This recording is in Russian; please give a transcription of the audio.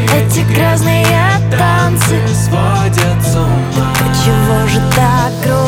Эти грязные танцы сводят с ума. Чего же так грустно?